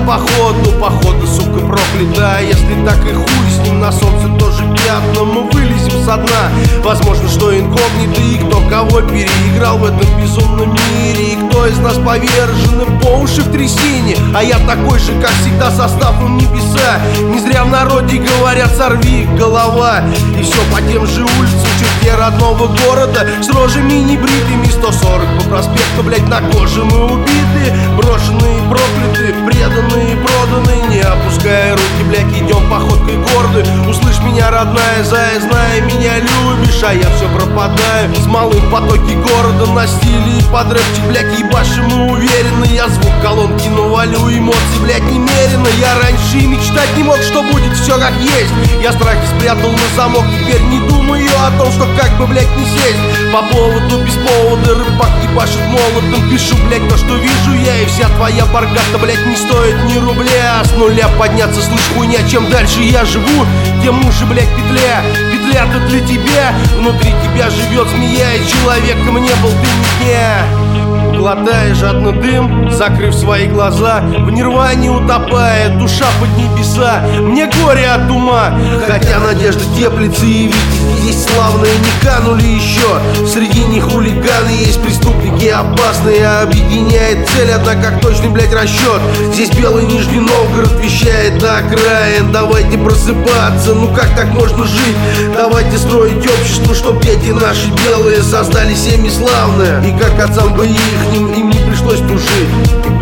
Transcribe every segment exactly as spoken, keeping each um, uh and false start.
походу, походу, сука, проклятая. Если так и хуй с ним, на солнце тоже пятна. Мы вылезем со дна, возможно, что инкогнито. И кто кого переиграл в этом безумном мире. И кто из нас повержен по уши в трясине. А я такой же, как всегда, составом небеса. Не зря в народе говорят: сорви голова. И все по тем же улицам, в черте родного города, с рожами небритыми. Сто сорок по проспекту, блять, на коже мы убиты, брошенные, проклятые, преданные, проданные. Не опуская руки, блять, идем походкой гордой. Услышь меня, родная, зая, зная, меня любишь. А я все пропадаю, смолы в потоке города. На стиле и под рэпчик, блять, ебашим мы уверенно. Я звук колонки, но валю эмоций, блять, немерено. Я раньше и мечтать не мог, что будет все как есть. Я страхи спрятал на замок, теперь не думаю о том, что как бы, блять, не сесть. По поводу, без повода, рыбак ебашит молотом. Пишу, блять, то, что вижу я. И вся твоя баргата, блять, не стоит ни рубля. С нуля подняться, слышь, хуйня. Чем дальше я живу, тем уже, блять, петля. Петля-то для тебя, внутри тебя живет змея. И человеком не был ты ни дня. Глотая жадно дым, закрыв свои глаза, в нирване утопая, душа под небеса. Мне горе от ума, хотя надежда теплится. И видите, есть славные не канули еще. Среди них хулиганы, есть преступники опасные. Объединяет цель одна, как точный, блять, расчет. Здесь белый Нижний Новгород вещает до окраин. Давайте просыпаться, ну как так можно жить? Давайте строить общество, чтоб дети наши белые создали семьи славные. И как отцам бы их, им не пришлось тужить.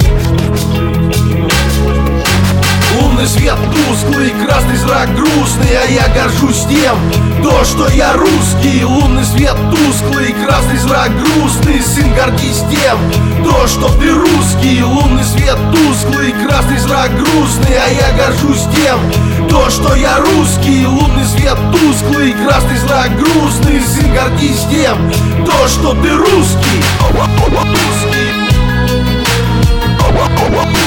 Лунный свет тусклый, красный зрак грустный. А я горжусь тем, то, что я русский. Лунный свет тусклый, красный зрак грустный. Сын, гордись тем, то, что ты русский. Лунный свет тусклый, красный зрак грустный. А я горжусь тем, то, что я русский. Лунный свет тусклый, красный зрак грустный. Сын, гордись тем, то, что ты русский. Русский.